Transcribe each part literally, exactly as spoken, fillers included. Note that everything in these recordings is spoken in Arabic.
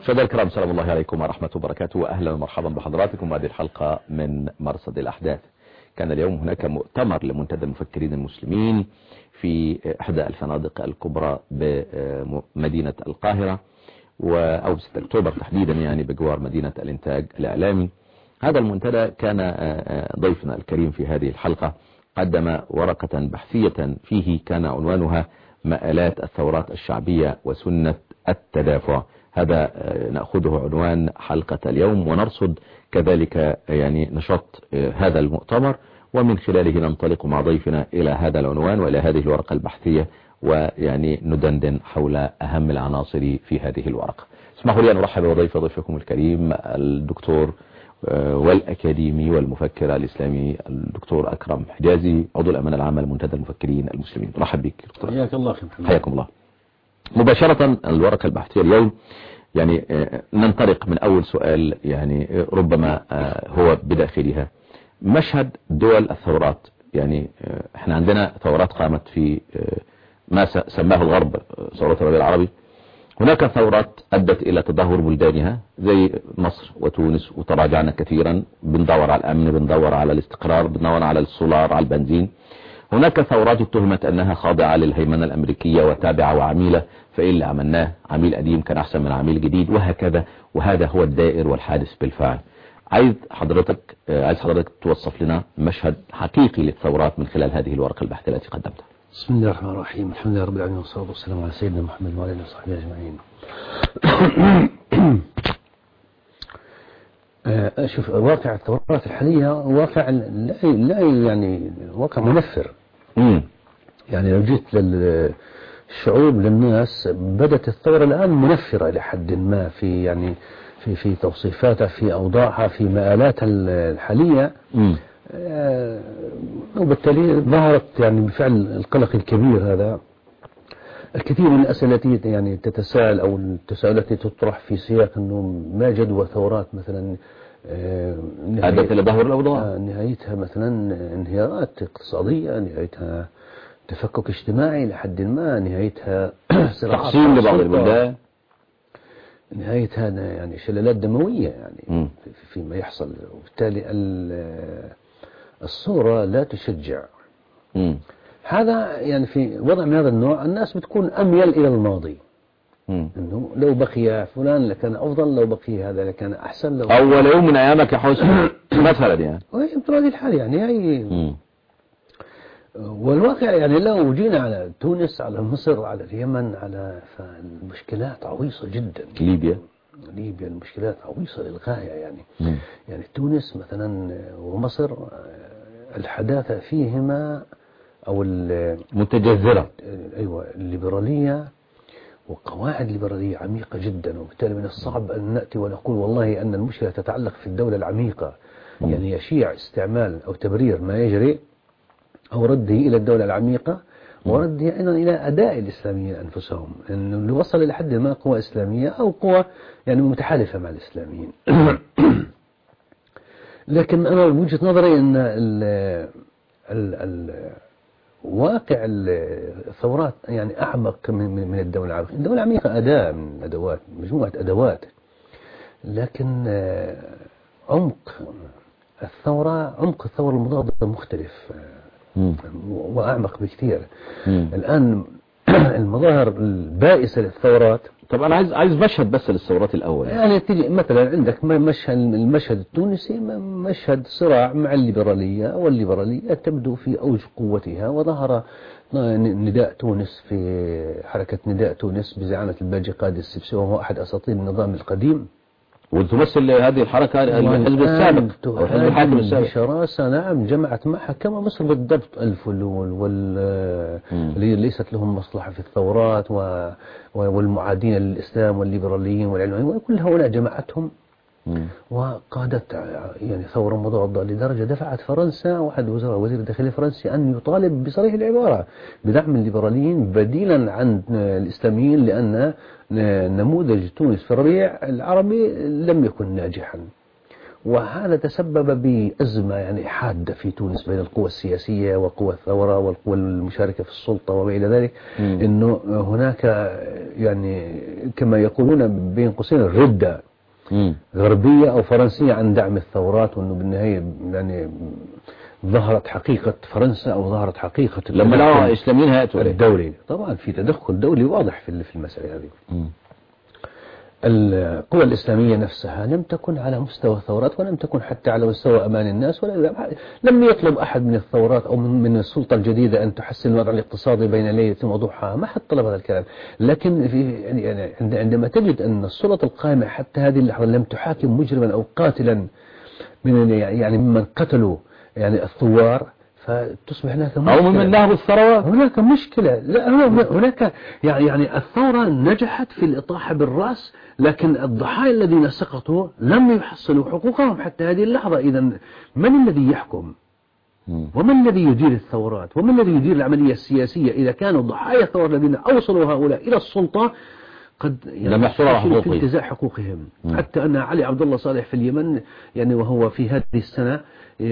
مشاهدينا الكرام، سلام الله عليكم ورحمة وبركاته، وأهلا ومرحبا بحضراتكم هذه الحلقة من مرصد الأحداث. كان اليوم هناك مؤتمر لمنتدى المفكرين المسلمين في إحدى الفنادق الكبرى بمدينة القاهرة أو ستة أكتوبر تحديدا، يعني بجوار مدينة الإنتاج الإعلامي. هذا المنتدى كان ضيفنا الكريم في هذه الحلقة قدم ورقة بحثية فيه كان عنوانها مآلات الثورات الشعبية وسنة التدافع. هذا نأخذه عنوان حلقة اليوم، ونرصد كذلك يعني نشاط هذا المؤتمر، ومن خلاله ننطلق مع ضيفنا إلى هذا العنوان وإلى هذه الورقة البحثية، ويعني ندندن حول أهم العناصر في هذه الورقة. اسمحوا لي أن أرحب بضيف ضيفكم الكريم الدكتور والأكاديمي والمفكر الإسلامي الدكتور أكرم حجازي، عضو الأمانة العامة لمنتدى المفكرين المسلمين. رحب بك دكتور. حياك الله أخي محمد. حياكم الله. مباشرة الورقة البحثية اليوم، يعني ننطلق من أول سؤال يعني ربما هو بداخلها مشهد دول الثورات. يعني احنا عندنا ثورات قامت في ما سماه الغرب ثورة الربيع العربي. هناك ثورات أدت إلى تدهور بلدانها زي مصر وتونس، وتراجعنا كثيرا، بندور على الأمن، بندور على الاستقرار، بندور على السولار، على البنزين. هناك ثورات اتهمت أنها خاضعة للهيمنة الأمريكية وتابعة وعميلة، فإيه اللي عملناه؟ عميل قديم كان أحسن من عميل جديد، وهكذا. وهذا هو الدائر والحادث بالفعل. عايز حضرتك عايز حضرتك توصف لنا مشهد حقيقي للثورات من خلال هذه الورقة البحثية التي قدمتها. بسم الله الرحمن الرحيم، الحمد لله رب العالمين، والصلاة والسلام على سيدنا محمد وعلى آله وصحبه أجمعين. شوف، واقع الثورات الحالية واقع لا لا يعني واقع منفر. امم يعني لو جيت للشعوب للناس، بدت الثورة الآن منفرة إلى حد ما في يعني في في توصيفاتها، في أوضاعها، في مآلاتها الحالية. امم وبالتالي ظهرت يعني بفعل القلق الكبير هذا الكثير من الأسئلة التي يعني تتساءل، أو التساؤلات التي تطرح في سياق أنه ما جدوى ثورات مثلا أدت إلى تدهور الأوضاع، نهايتها مثلا انهيارات اقتصادية، نهايتها تفكك اجتماعي لحد ما، نهايتها تقسيم لبعض البلدان، نهايتها يعني شلالات دموية يعني فيما يحصل. وبالتالي الصورة لا تشجع. مم. هذا يعني في وضع من هذا النوع الناس بتكون أميل إلى الماضي. مم. إنه لو بقي فلان لكان أفضل، لو بقي هذا لكان أحسن، لو أول يوم من أيامك يا حسن مثلا يعني. وهي بهذه الحال يعني هي. مم. والواقع يعني لو جينا على تونس، على مصر، على اليمن، على فالمشكلات عويصة جدا. ليبيا ليبيا المشكلات عويصة للغاية يعني. مم. يعني تونس مثلا ومصر الحداثة فيهما أو متجذرة، أيوة الليبرالية وقواعد الليبرالية عميقة جدا. وبالتالي من الصعب أن نأتي ونقول والله أن المشكلة تتعلق في الدولة العميقة. مم. يعني يشيع استعمال أو تبرير ما يجري أو رده إلى الدولة العميقة، ورده أيضا إلى أداء الإسلاميين أنفسهم، أنه اللي وصل إلى حد ما قوى إسلامية أو قوى يعني متحالفة مع الإسلاميين. لكن أنا وجهة نظري أن ال ال ال واقع الثورات يعني أعمق من من الدولة العميقة. الدولة العميقة أداة من أدوات، مجموعة أدوات، لكن عمق الثورة عمق الثورة المضادة مختلف وأعمق بكثير. مم. الآن المظاهر البائسة للثورات. طب أنا عايز عايز مشهد بس للثورات الأول. يعني تيجي مثلا عندك مشهد المشهد التونسي، مشهد صراع مع الليبرالية، والليبرالية تبدو في أوج قوتها، وظهر نداء تونس في حركة نداء تونس بزعامة الباجي قائد السبسي، وهو أحد أساطين النظام القديم. وتمثل هذه الحركة الحزب السابق أو الحزب الحاكم السابق بشراسة. نعم، جمعت معها كما مصر بالضبط الفلول واللي ليست لهم مصلحة في الثورات والمعادين للإسلام والليبراليين والعلمانيين، وكل هؤلاء جمعتهم وقادت يعني ثورة مضادة لدرجة دفعت فرنسا واحد وزراء وزير الداخلية الفرنسي أن يطالب بصريح العبارة بدعم الليبراليين بديلا عن الإسلاميين، لأن نموذج تونس في الربيع العربي لم يكن ناجحا. وهذا تسبب بأزمة يعني حادة في تونس بين القوى السياسية وقوى الثورة والقوى المشاركة في السلطة وما إلى ذلك. إنه هناك يعني كما يقولون بين قوسين الردة غربية أو فرنسية عن دعم الثورات، وأنه بالنهاية يعني ظهرت حقيقة فرنسا أو ظهرت حقيقة لما لقوا إسلاميين هاتوا الدولي. طبعا في تدخل دولي واضح في في المسألة هذه. القوى الإسلامية نفسها لم تكن على مستوى الثورات، ولم تكن حتى على مستوى أمان الناس، ولا لم يطلب أحد من الثورات أو من, من السلطة الجديدة أن تحسن الوضع الاقتصادي بين ليلة وضحاها، ما حد طلب هذا الكلام. لكن في يعني عندما تجد أن السلطة القائمة حتى هذه اللحظة لم تحاكم مجرما أو قاتلا من يعني ممن قتلوا يعني الثوار، فتصبح هناك مشكلة أو من نهب الثروات. هناك مشكلة. لا هناك يعني يعني الثورة نجحت في الإطاحة بالرأس، لكن الضحايا الذين سقطوا لم يحصلوا حقوقهم حتى هذه اللحظة. إذا من الذي يحكم؟ ومن الذي يدير الثورات؟ ومن الذي يدير العملية السياسية إذا كانوا ضحايا الثورة الذين أوصلوا هؤلاء إلى السلطة قد لم يحصلوا على في انتزاع حقوقهم؟ مم. حتى أن علي عبد الله صالح في اليمن يعني وهو في هذه السنة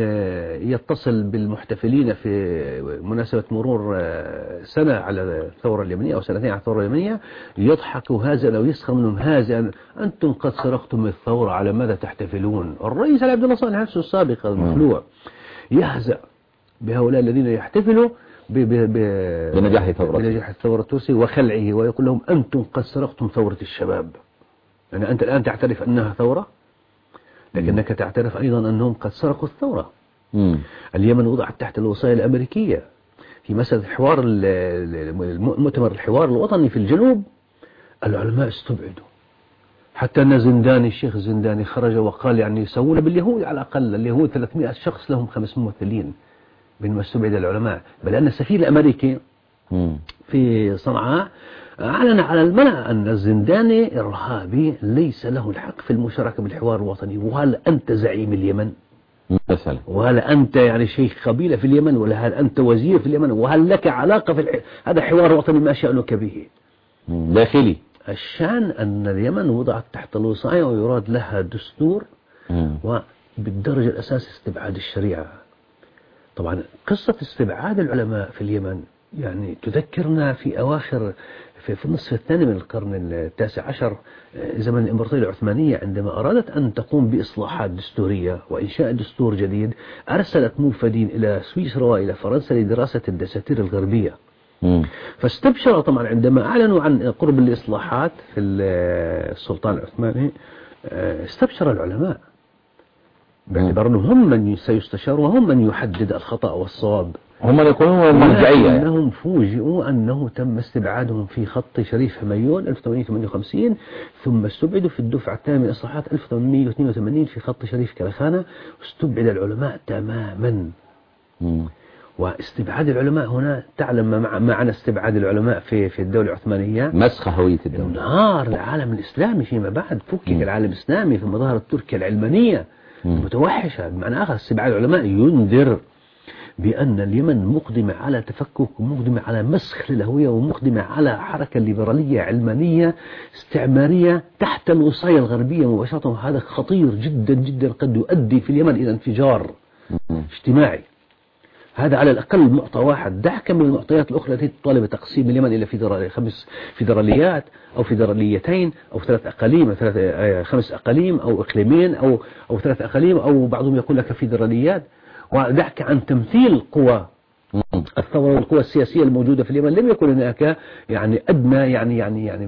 يتصل بالمحتفلين في مناسبة مرور سنة على الثورة اليمنية أو سنتين على الثورة اليمنية، يضحك هازئا ويسخر منهم هازئا: أنتم قد سرقتم الثورة، على ماذا تحتفلون؟ الرئيس علي عبد الله صالح نفسه السابق المخلوع يهزأ بهؤلاء الذين يحتفلوا ب ب ب بنجاح ثورة بنجاح الثورة التونسية وخلعه، ويقول لهم: أنتم قد سرقتم ثورة الشباب. يعني أنت الآن تعترف أنها ثورة، لكنك تعترف أيضا أنهم قد سرقوا الثورة. مم. اليمن وضعت تحت الوصاية الأمريكية في مسألة الحوار المؤتمر الحوار الوطني في الجنوب. العلماء استبعدوا، حتى أن زنداني الشيخ الزنداني خرج وقال يعني يسوون باليهود على الأقل، اليهود ثلاثمائة شخص لهم خمس ممثلين، بينما استبعد العلماء. بل أن السفير الأمريكي مم. في صنعاء أعلن على الملأ أن الزنداني إرهابي ليس له الحق في المشاركة بالحوار الوطني. وهل أنت زعيم اليمن مثلا؟ وهل أنت يعني شيخ قبيلة في اليمن؟ ولا هل أنت وزير في اليمن؟ وهل لك علاقة في الح... هذا حوار وطني ما شأنك به؟ داخلي. الشأن أن اليمن وضعت تحت الوصاية ويراد لها دستور، وبالدرجة الأساس استبعاد الشريعة. طبعا قصة استبعاد العلماء في اليمن يعني تذكرنا في أواخر في, في النصف الثاني من القرن التاسع عشر، زمن الإمبراطورية العثمانية، عندما أرادت أن تقوم بإصلاحات دستورية وإنشاء دستور جديد، أرسلت موفدين إلى سويسرا وإلى فرنسا لدراسة الدساتير الغربية. مم. فاستبشر طبعا عندما أعلنوا عن قرب الإصلاحات في السلطان العثماني، استبشر العلماء باعتبار أنهم هم من سيستشار وهم من يحدد الخطأ والصواب. هم يكونون مرجعية. أنهم فوجئوا أنه تم استبعادهم في خط شريف هميون ألف وثمانمائة وثمانية وخمسين، ثم استبعدوا في الدفعة الثانية من الإصلاحات ألف وثمانمائة واثنين وثمانين في خط شريف كلخانة. استبعد العلماء تماما. مم. واستبعاد العلماء هنا تعلم ما معنى استبعاد العلماء في في الدولة العثمانية؟ مسخ هوية الدولة، انهار العالم الإسلامي فيما بعد، فكك العالم الإسلامي، ثم ظهرت تركيا العلمانية المتوحشة. بمعنى آخر استبعاد العلماء ينذر بأن اليمن مقدمة على تفكك، ومقدمة على مسخ للهوية، ومقدمة على حركة ليبرالية علمانية استعمارية تحت الوصاية الغربية مباشرة. وهذا خطير جدا جدا، قد يؤدي في اليمن إلى انفجار اجتماعي. هذا على الأقل معطى واحد، دعك من المعطيات الأخرى التي تطالب تقسيم اليمن إلى فيدرالي خمس فيدراليات أو فيدراليتين أو ثلاث أقاليم، ثلاث خمس أقاليم أو إقليمين أو أو ثلاث أقاليم، أو بعضهم يقول لك فيدراليات. ودعك عن تمثيل قوى الثورة والقوى السياسية الموجودة في اليمن. لم يكن هناك يعني أدنى يعني يعني يعني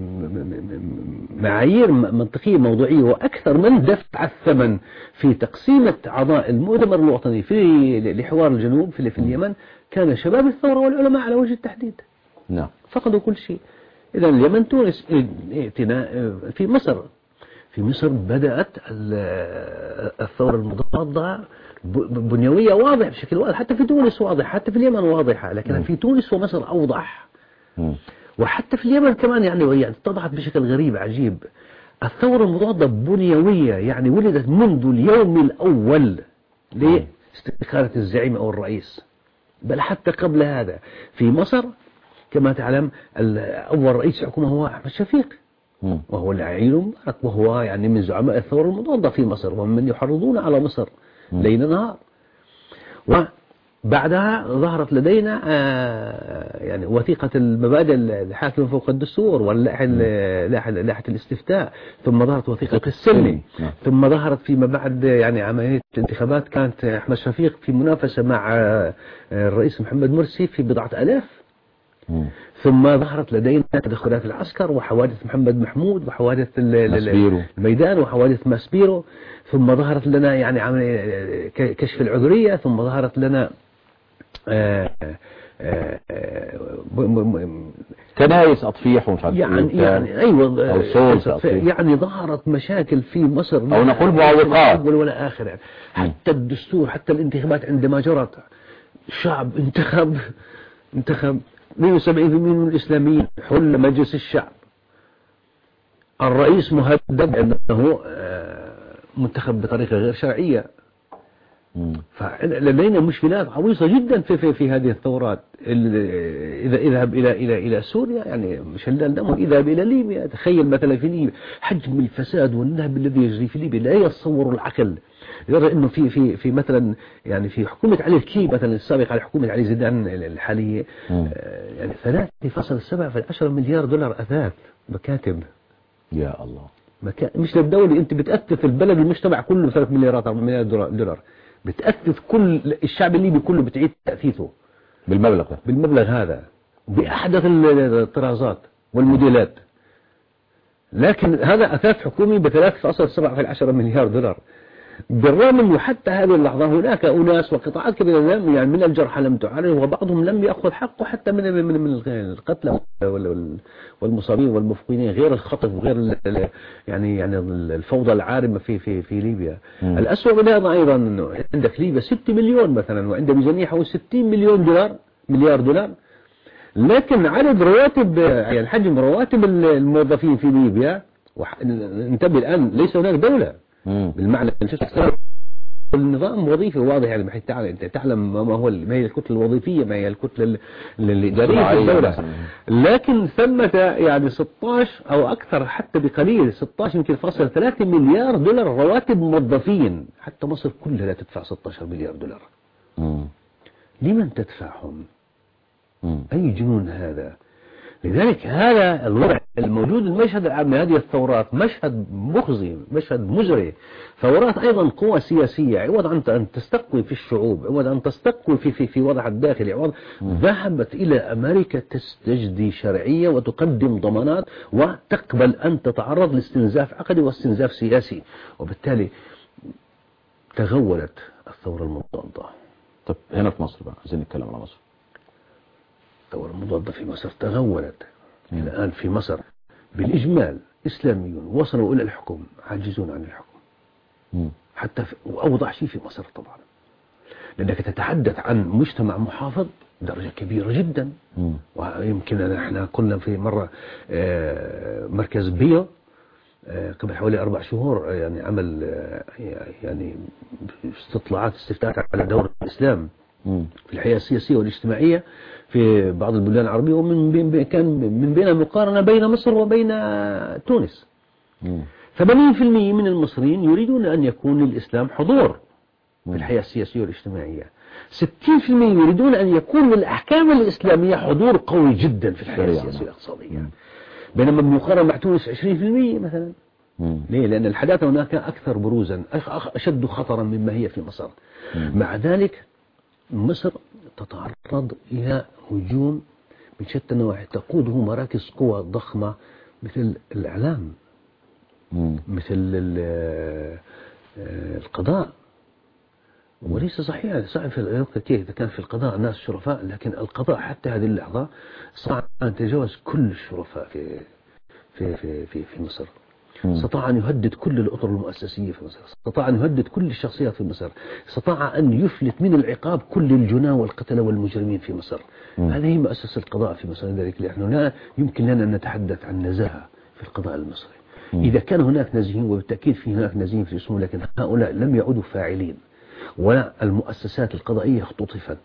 معايير منطقية موضوعية، وأكثر من دفع الثمن في تقسيمة أعضاء المؤتمر الوطني في لحوار الجنوب في اليمن كان شباب الثورة والعلماء على وجه التحديد. نعم. فقدوا كل شيء. إذا اليمن تونس ائتناء في مصر. في مصر بدأت الثورة المضادة بنيوية واضح بشكل واضح، حتى في تونس واضح، حتى في اليمن واضحة، لكن في تونس ومصر أوضح. م. وحتى في اليمن كمان يعني يعني اتضحت بشكل غريب عجيب. الثورة المضادة بنيوية، يعني ولدت منذ اليوم الأول لاستقالة الزعيم أو الرئيس، بل حتى قبل هذا. في مصر كما تعلم أول رئيس حكومة هو أحمد شفيق، وهو العيل مبارك، وهو يعني من زعماء الثورة المضادة في مصر، ومن يحرضون على مصر ليل نهار. وبعدها ظهرت لدينا يعني وثيقة المبادئ الحاكمة فوق الدستور واللائحة لائحة الاستفتاء، ثم ظهرت وثيقة السلمي، ثم ظهرت فيما بعد يعني عملية الانتخابات كانت أحمد شفيق في منافسة مع الرئيس محمد مرسي في بضعة آلاف، ثم ظهرت لدينا تدخلات العسكر وحوادث محمد محمود وحوادث الميدان وحوادث ماسبيرو، ثم ظهرت لنا يعني عملية كشف العذرية، ثم ظهرت لنا كنايس أطفيح ومش عارف يعني يعني أيوة أو صوت يعني ظهرت مشاكل في مصر أو نقول معوقات ولا آخر يعني. حتى الدستور حتى الانتخابات عندما جرت الشعب انتخب انتخب اثنين وسبعين بالمئة من الإسلاميين، حل مجلس الشعب، الرئيس مهدد أنه منتخب بطريقة غير شرعية. فلدينا مشكلات عويصة جدا في في في هذه الثورات. إذا اذهب إلى إلى إلى سوريا يعني شلال دمه، اذهب إلى ليبيا، تخيل مثلا في ليبيا حجم الفساد والنهب الذي يجري في ليبيا لا يتصور العقل. يرى انه في في في مثلا يعني في حكومة علي الكي مثلا السابقة على حكومة علي زيدان الحالية يعني ثلاثة فاصلة سبعة مليار دولار أثاث مكاتب. يا الله، مكا... مش للدولة، انت بتأثث البلد المجتمع كله ثلاث مليارات أربع مليار دولار، بتأثث كل الشعب الليبي كله، بتعيد تأثيثه بالمبلغ ده بالمبلغ هذا بأحدث الطرازات والموديلات. لكن هذا أثاث حكومي ب ثلاثة فاصلة سبعة مليار دولار. بالرغم انه حتى هذه اللحظة هناك أناس وقطاعات كبيرة يعني من الجرحى لم تعالج، وبعضهم لم يأخذ حقه حتى من من من القتلى والمصابين والمفقودين، غير الخطف وغير يعني يعني الفوضى العارمة في في في ليبيا. الأسوأ من هذا أيضا انه عندك ليبيا ستة مليون مثلا، وعندها ميزانية حوالي ستين مليون دولار مليار دولار، لكن عدد رواتب يعني حجم رواتب الموظفين في ليبيا، انتبه الآن ليس هناك دولة بالمعنى النظام وظيفي واضح يعني، بحيث تعلم انت تعلم ما هو ما هي الكتله الوظيفيه، ما هي الكتله الاداريه في الدوله، لكن ثمة يعني ستة عشر او اكثر حتى بقليل ستة عشر يمكن فاصل ثلاثة مليار دولار رواتب موظفين. حتى مصر كلها لا تدفع ستة عشر مليار دولار. مم. لمن تدفعهم؟ مم. اي جنون هذا. لذلك هذا الوضع الموجود، المشهد العام لهذه الثورات مشهد مخزي، مشهد مزري. ثورات أيضا قوى سياسية عوض عن أن تستقوي في الشعوب، عوض أن تستقوي في في في وضعها الداخلي، عوض ذهبت إلى أمريكا تستجدي شرعية وتقدم ضمانات وتقبل أن تتعرض لاستنزاف عقدي واستنزاف سياسي، وبالتالي تغولت الثورة المضادة. طب هنا في مصر بقى عايزين نتكلم على مصر. الثورة المضادة في مصر تغولت. الآن في مصر بالإجمال إسلاميون وصلوا إلى الحكم عاجزون عن الحكم. مم. حتى في وأوضح شيء في مصر طبعا، لأنك تتحدث عن مجتمع محافظ درجة كبيرة جدا. مم. ويمكن احنا كنا في مرة مركز بيو قبل حوالي أربع شهور يعني عمل يعني استطلاعات استفتاءات على دور الإسلام مم. في الحياة السياسية والاجتماعية في بعض البلدان العربية، ومن بين كان من بين مقارنة بين مصر وبين تونس. ثمانين بالمئة من المصريين يريدون أن يكون للإسلام حضور في الحياة السياسية والاجتماعية. ستين بالمئة يريدون أن يكون للأحكام الإسلامية حضور قوي جدا في الحياة السياسية والاقتصادية، بينما بمقارنة مع تونس عشرين بالمئة مثلا. مم. ليه؟ لأن الحداثة هناك أكثر بروزا، أشد خطرا مما هي في مصر. مم. مع ذلك مصر تتعرض إلى هجوم من شتى النواحي تقوده مراكز قوى ضخمة مثل الإعلام، مم. مثل القضاء. وليس صحيح صحيح في كيف كان في القضاء ناس شرفاء، لكن القضاء حتى هذه اللحظة استطاع أن يتجاوز كل الشرفاء في في في في, في مصر. استطاع أن يهدد كل الأطر المؤسسية في مصر، استطاع أن يهدد كل الشخصيات في مصر، استطاع أن يفلت من العقاب كل الجناة والقتلة والمجرمين في مصر. م. هذه مؤسسة القضاء في مصر. لذلك نحن لا يمكن لنا أن نتحدث عن نزاهة في القضاء المصري. م. إذا كان هناك نزيهين، وبالتأكيد في هناك نزيهين في اسمه، لكن هؤلاء لم يعودوا فاعلين، ولا المؤسسات القضائية اختطفت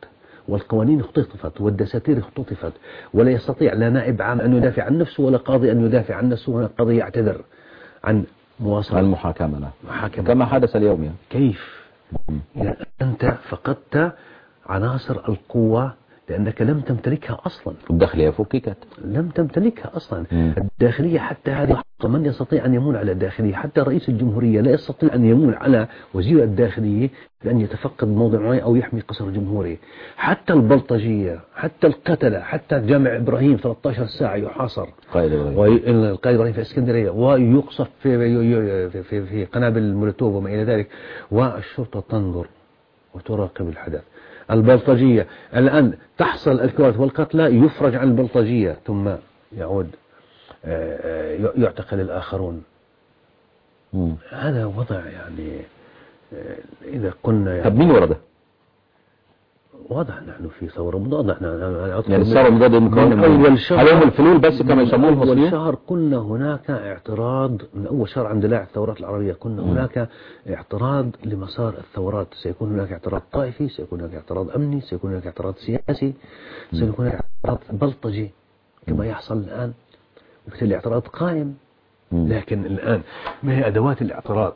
والقوانين اختطفت والدساتير اختطفت، ولا يستطيع لا نائب عام أن يدافع عن نفسه ولا قاضي أن يدافع عن نفسه، ولا قاضي يعتذر عن مواصلة المحاكمة محاكمة كما حدث اليوم يعني. كيف إذا أنت فقدت عناصر القوة لأنك لم تمتلكها أصلا؟ الداخلية فككت، لم تمتلكها أصلا. مم. الداخلية حتى هذه اللحظة من يستطيع أن يمون على الداخلية؟ حتى رئيس الجمهورية لا يستطيع أن يمون على وزير الداخلية بأن يتفقد موضع معين أو يحمي قصر الجمهوري. حتى البلطجية، حتى القتلة، حتى جامع إبراهيم ثلاثة عشر ساعة يحاصر، قائد إبراهيم والقائد إبراهيم في اسكندرية، ويقصف في, في, في, في قنابل المولوتوف وما إلى ذلك، والشرطة تنظر وتراقب الحدث. البلطجية الآن تحصل الكوارث والقتلى، يفرج عن البلطجية ثم يعود يعتقل الآخرون. مم. هذا وضع يعني إذا قلنا يعني طب مين ورده؟ وضع نحن في ثورة مضادة. نحن يعني الثورة المضادة من أول شهر، هل هم الفلول بس كما يسمون من أول المصريين؟ شهر كنا هناك اعتراض، من أول شهر عند لاعب الثورات العربية كنا م. هناك اعتراض لمسار الثورات. سيكون هناك اعتراض طائفي، سيكون هناك اعتراض أمني، سيكون هناك اعتراض سياسي، سيكون هناك اعتراض بلطجي كما يحصل الآن، وبالتالي الاعتراض قائم. م. لكن الآن ما هي أدوات الاعتراض؟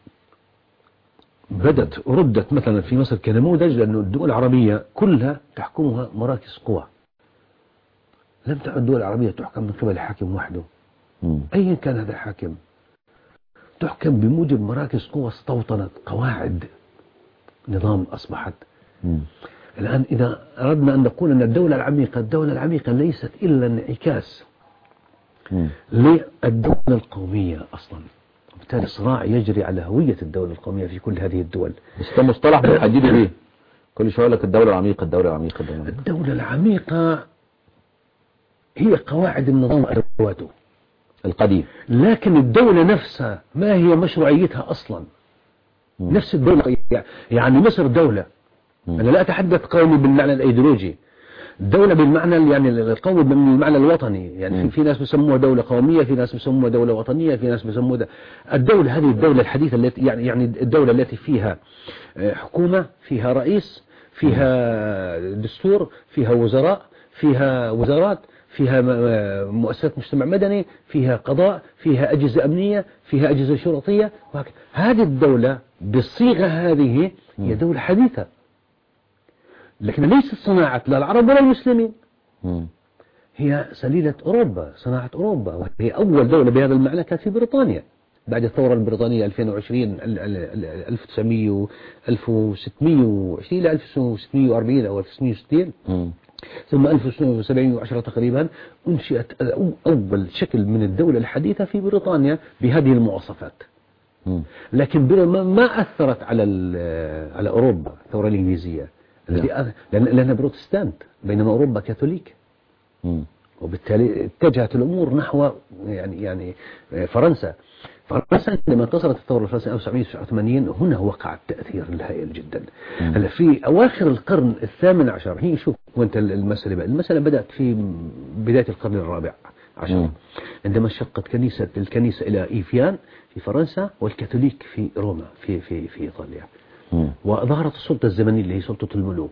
بدت ردت مثلا في مصر كنموذج، لأن الدول العربية كلها تحكمها مراكز قوى. لم تعد الدول العربية تحكم من قبل حاكم وحده، أيا كان هذا الحاكم، تحكم بموجب مراكز قوى استوطنت قواعد نظام أصبحت. مم. الآن إذا أردنا أن نقول أن الدولة العميقة، الدولة العميقة ليست إلا انعكاس للدولة القومية أصلا، بالتالي صراع يجري على هوية الدولة القومية في كل هذه الدول. بس ده مصطلح بيحدد ايه؟ كل شوية لك الدولة العميقة الدولة العميقة الدولة العميقة. الدولة العميقة هي قواعد النظام أدواته القديم، لكن الدولة نفسها ما هي مشروعيتها أصلا؟ م. نفس الدولة، يعني مصر دولة. م. أنا لا أتحدث قومي بالمعنى الأيديولوجي، دولة بالمعنى يعني القومي بالمعنى الوطني، يعني في, في ناس بيسموها دولة قومية، في ناس بيسموها دولة وطنية، في ناس بيسموها الدولة. هذه الدولة الحديثة التي يعني يعني الدولة التي فيها حكومة، فيها رئيس، فيها دستور، فيها وزراء، فيها وزارات، فيها مؤسسات مجتمع مدني، فيها قضاء، فيها أجهزة أمنية، فيها أجهزة شرطية. هذه الدولة بالصيغة هذه هي دولة حديثة، لكن ليست صناعة لا العرب ولا المسلمين، هي سليلة أوروبا، صناعة أوروبا. وهي أول دولة بهذا المعنى كانت في بريطانيا بعد الثورة البريطانية ألفين وعشرين ألف وتسعمئة ألف وستمئة وعشرين إلى ألف وستمئة وأربعين أو ألف وستمئة وستين، ثم ألف وسبعمئة وعشرة تقريبا أنشئت أول شكل من الدولة الحديثة في بريطانيا بهذه المواصفات. لكن ما أثرت على على أوروبا الثورة الإنجليزية التي لأنها بروتستانت، بينما أوروبا كاثوليك. وبالتالي اتجهت الأمور نحو يعني يعني فرنسا. فرنسا عندما انتصرت الثورة الفرنسية ألف وتسعمئة وتسعة وثمانين هنا وقع التأثير الهائل جدا. هلا في أواخر القرن الثامن عشر، هي شوف وانت المسألة بقى. المسألة بدأت في بداية القرن الرابع عشر عندما انشقت كنيسة الكنيسة إلى إيفيان في فرنسا والكاثوليك في روما في في في إيطاليا، وظهرت السلطة الزمنية اللي هي سلطة الملوك.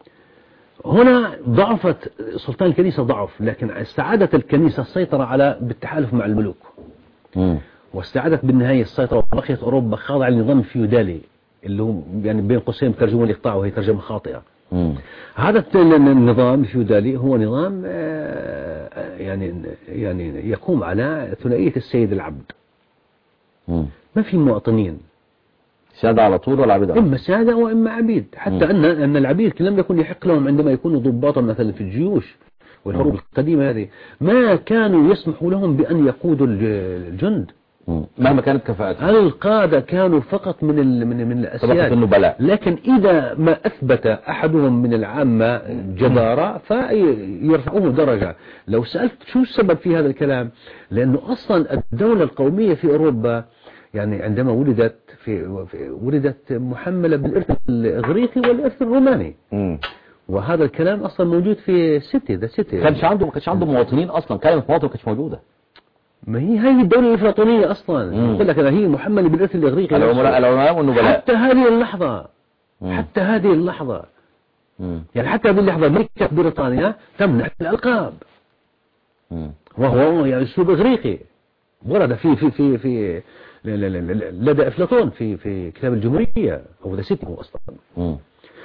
هنا ضعفت سلطان الكنيسة ضعف، لكن استعادت الكنيسة السيطرة على بالتحالف مع الملوك، م. واستعادت بالنهاية السيطرة، وبقيت أوروبا خاضعة للنظام الفيودالي اللي هو يعني بين قوسين ترجمة الإقطاع، وهي ترجمة خاطئة. م. هذا النظام الفيودالي هو نظام يعني يعني يقوم على ثنائية السيد العبد. م. ما في مواطنين، سادة على طول ولا عبيد؟ إما سادة وإما عبيد، حتى م. أن أن العبيد لم يكن يحق لهم عندما يكونوا ضباطا مثلا في الجيوش والحروب م. القديمة هذه، ما كانوا يسمحوا لهم بأن يقودوا الجند مهما كانت كفاءتهم. القادة كانوا فقط من ال من من الأسياد، النبلاء. لكن إذا ما أثبت أحدهم من العامة جدارة فيرفعوه درجة. لو سألت شو السبب في هذا الكلام، لأنه أصلا الدولة القومية في أوروبا يعني عندما ولدت في ولدت محملة بالإرث الإغريقي والإرث الروماني. م. وهذا الكلام أصلا موجود في سيتي ذا سيتي. كانش عنده ما كانش عنده مواطنين أصلا، كانت مواطن ما كانتش موجودة. ما هي هذه الدولة الأفلاطونية أصلا. أقول لك أنا هي محملة بالإرث الإغريقي. العلماء العلماء والنبلاء حتى هذه اللحظة، مم. حتى هذه اللحظة مم. يعني حتى هذه اللحظة ملكة بريطانيا تمنح الألقاب، مم. وهو يعني أسلوب إغريقي ورد في في في في لدى أفلاطون في في كتاب الجمهورية أو ذا سيتي هو أصلا. مم.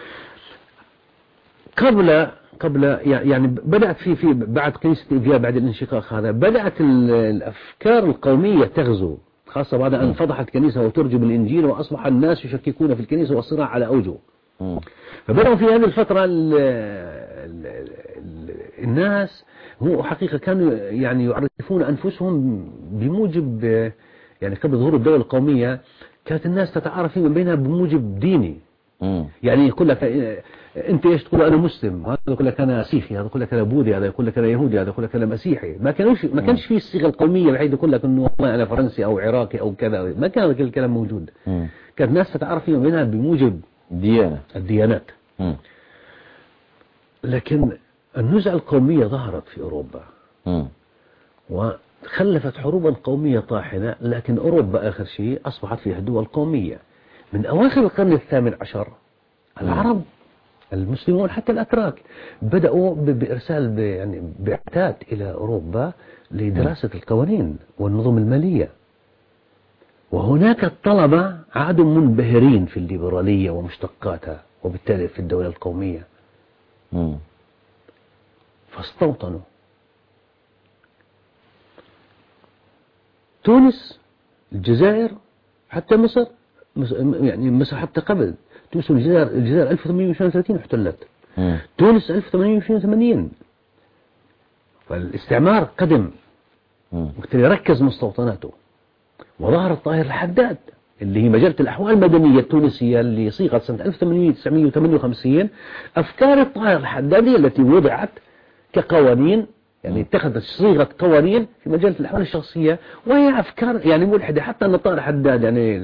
قبل قبل يعني بدأت في في بعد كنيسة إيفيا بعد الانشقاق هذا بدأت الأفكار القومية تغزو، خاصة بعد أن فضحت الكنيسة وترجم الإنجيل وأصبح الناس يشككون في الكنيسة والصراع على أوجه. فبدأوا في هذه الفترة ال ال ال الناس هو حقيقة كانوا يعني يعرفون أنفسهم بموجب، يعني قبل ظهور الدولة القومية كانت الناس تتعارف فيما بينها بموجب ديني. مم. يعني يقول لك انت ايش تقول انا مسلم، هذا يقول لك انا سيخي، هذا يقول لك انا بوذي، هذا يقول لك انا يهودي، هذا يقول لك انا مسيحي. ما كانوش ما كانش في الصيغه القوميه بحيث يقول لك انه انا فرنسي او عراقي او كذا، ما كان كل الكلام موجود. مم. كانت الناس تتعارف فيما بينها بموجب ديانه الديانات. مم. لكن النزعه القوميه ظهرت في اوروبا. مم. وخلفت حروبا قوميه طاحنه، لكن اوروبا اخر شيء اصبحت فيها دول قوميه. من أواخر القرن الثامن عشر العرب المسلمون حتى الأتراك بدأوا بإرسال يعني بعثات إلى أوروبا لدراسة القوانين والنظم المالية، وهناك الطلبة عادوا منبهرين في الليبرالية ومشتقاتها وبالتالي في الدولة القومية. م. فاستوطنوا تونس، الجزائر، حتى مصر، يعني مصر حتى قبل تونس والجزائر، الجزائر ألف وثمانمئة واثنين وثلاثين احتلت، مم. تونس ألف وثمانمئة واثنين وثمانين. فالاستعمار قدم وبالتالي ركز مستوطناته، وظهرت طاهر الحداد اللي هي مجلة الأحوال المدنية التونسية اللي صيغت سنة ألف وتسعمئة وثمانية وخمسين. أفكار الطاهر الحدادي التي وضعت كقوانين، يعني اتخذت صيغة قوانين في مجال الأحوال الشخصية، وهي أفكار يعني ملحدة. حتى أن طاهر حداد يعني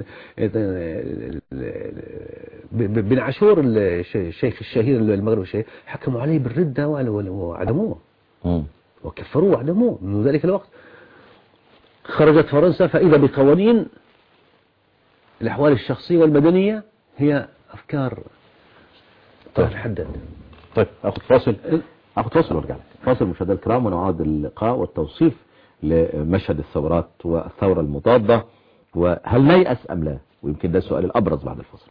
بن عاشور الشيخ الشهير المغربي الشهير حكموا عليه بالردة وعدموه وكفروه وعدموه. من ذلك الوقت خرجت فرنسا فإذا بقوانين الأحوال الشخصية والمدنية هي أفكار طاهر حداد. طيب أخذ فاصل أخذ فاصل وارجع لك. فاصل مشاهدينا الكرام، ونعاد اللقاء والتوصيف لمشهد الثورات والثورة المضادة، وهل نيأس أم لا؟ ويمكن ده السؤال الأبرز بعد الفاصل.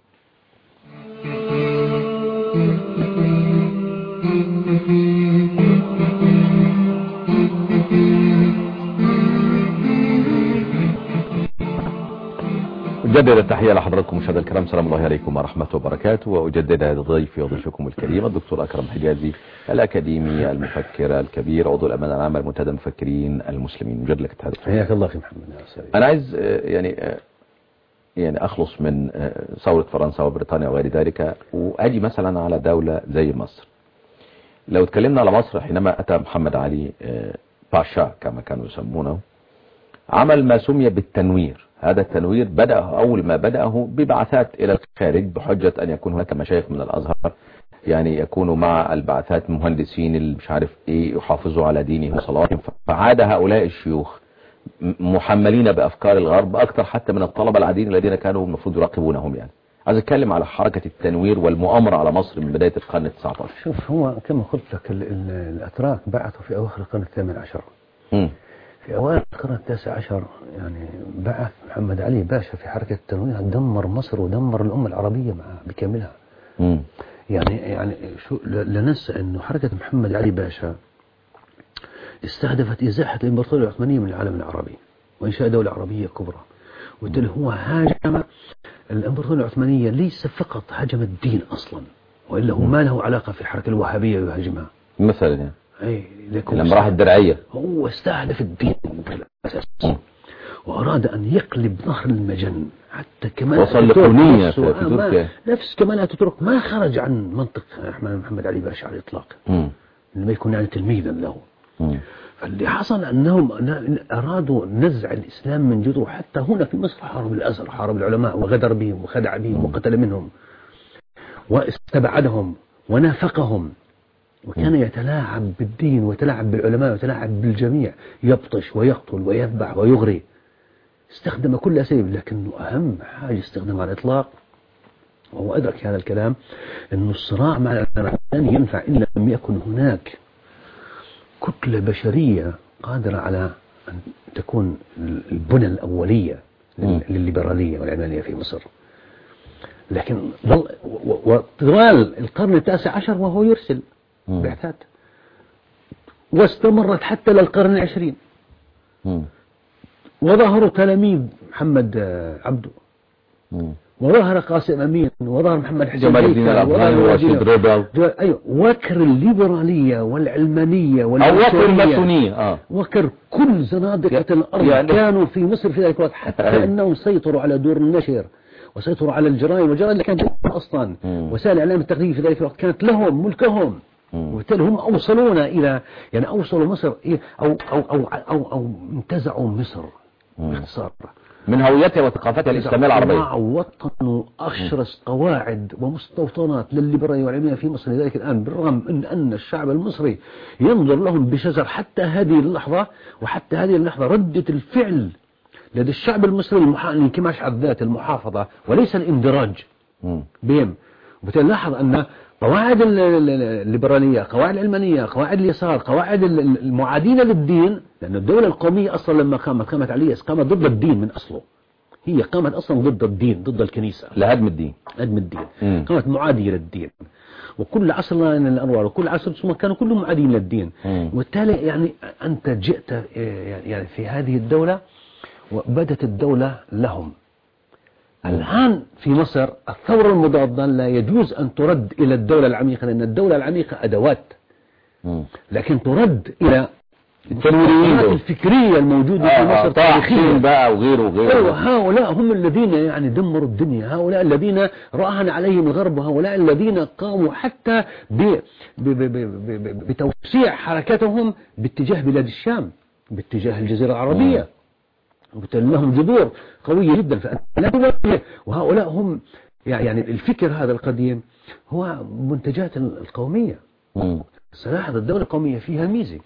أجدد التحية لحضراتكم مشاهدينا الكرام، سلام الله عليكم ورحمة وبركاته، وأجددها لضيفي وضيفكم الكريم الدكتور أكرم حجازي الأكاديمي المفكر الكبير عضو الأمانة العامة لمنتدى المفكرين المسلمين. مجد لك التحية. حياك الله أخي محمد. أنا عايز يعني يعني أخلص من ثورة فرنسا وبريطانيا وغير ذلك، وأجي مثلا على دولة زي مصر. لو اتكلمنا على مصر، حينما أتى محمد علي باشا كما كانوا يسمونه، عمل ما سمي بالتنوير. هذا التنوير بدأ أول ما بدأه ببعثات إلى الخارج بحجة أن يكون هناك مشايخ من الأزهر يعني يكونوا مع البعثات مهندسين اللي مش عارف إيه يحافظوا على دينهم وصلاتهم. فعاد هؤلاء الشيوخ محملين بأفكار الغرب أكثر حتى من الطلبة العاديين الذين كانوا المفروض يراقبونهم. يعني عايز أتكلم على حركة التنوير والمؤامرة على مصر من بداية القرن التاسع عشر. شوف، هو كما قلت لك الأتراك بعثوا في أواخر القرن الثامن عشر. م. في أوائل القرن التاسع عشر يعني بعث محمد علي باشا في حركة التنوير، دمر مصر ودمر الأمة العربية معها بكاملها. م. يعني يعني شو لا ننسى إنه حركة محمد علي باشا استهدفت إزاحة الإمبراطورية العثمانية من العالم العربي وإنشاء دولة عربية كبرى. وبالتالي هو هاجم الإمبراطورية العثمانية، ليس فقط هاجم الدين أصلا، وإلا هو ما له علاقة في الحركة الوهابية يهاجمها مثلا. يعني اي لما راح الدرعية هو استهدف الدين بالأساس، وأراد أن يقلب ظهر المجن حتى كمان وصل لقونية في تركيا. نفس كمان أتاتورك ما خرج عن منطق محمد علي باشا على الإطلاق لما يكون يعني تلميذا له. م. فاللي حصل أنهم أرادوا نزع الإسلام من جذوره. حتى هنا في مصر حارب الأزهر، حارب العلماء وغدر بهم وخدع بهم وقتل منهم واستبعدهم ونافقهم، وكان يتلاعب بالدين ويتلاعب بالعلماء ويتلاعب بالجميع، يبطش ويقتل ويذبح ويغري. استخدم كل أساليب، لكنه أهم حاجة استخدمها على الإطلاق وهو أدرك هذا الكلام، أن الصراع مع العلمانيين ينفع إن لم يكن هناك كتلة بشرية قادرة على أن تكون البنى الأولية للليبرالية والعلمانية في مصر. لكن ظل وطوال القرن التاسع عشر وهو يرسل بعثات، واستمرت حتى للقرن العشرين، وظهروا تلاميذ محمد عبده، وظهر قاسم أمين، وظهر محمد حسين جمال الدين الأفغاني ورشيد رضا. أيوة، وكر الليبرالية والعلمانية أو وكر الماسونية آه. وكر كل زنادقة الأرض يعني كانوا في مصر في ذلك الوقت، حتى أنهم سيطروا على دور النشر وسيطروا على الجرائم، والجرائم اللي كانت أصلا وسائل الإعلام التقليدية في ذلك الوقت كانت لهم ملكهم، وبالتالي هم أوصلونا إلى يعني أوصلوا مصر إيه أو أو أو أو, أو انتزعوا مصر باختصار من هويتها وثقافتها الإسلامية العربية، ووطنوا أشرس قواعد ومستوطنات للليبرالية والعلمانية في مصر لذلك الآن، بالرغم من أن الشعب المصري ينظر لهم بشزر حتى هذه اللحظة. وحتى هذه اللحظة ردة الفعل لدى الشعب المصري الانكماش على الذات، المحافظة وليس الاندراج بهم. وبالتالي لاحظ أن قواعد الليبرالية، قواعد العلمانية، قواعد اليسار، قواعد المعادين للدين، لأن الدولة القومية أصلا لما قامت قامت عليه قامت ضد الدين من أصله، هي قامت أصلا ضد الدين، ضد الكنيسة لهدم الدين، هدم الدين مم. قامت معادية للدين، وكل عصر من الأنوار وكل عصر ثم كانوا كلهم معادين للدين. وبالتالي يعني أنت جئت يعني في هذه الدولة وبدت الدولة لهم. الآن في مصر الثورة المضادة لا يجوز أن ترد إلى الدولة العميقة، لأن الدولة العميقة أدوات، لكن ترد إلى التنويريين الفكرية الموجودة آه في مصر تاريخيا بقى وغيره وغيره. هؤلاء هم الذين يعني دمروا الدنيا، هؤلاء الذين راهن عليهم الغرب، وهؤلاء الذين قاموا حتى ب ب ب ب بتوسيع حركتهم باتجاه بلاد الشام، باتجاه الجزيرة العربية، وبالتالي لهم جذور قوية جدا. وهؤلاء هم يعني الفكر هذا القديم هو منتجات القومية. سلاحظ الدولة القومية فيها ميزة،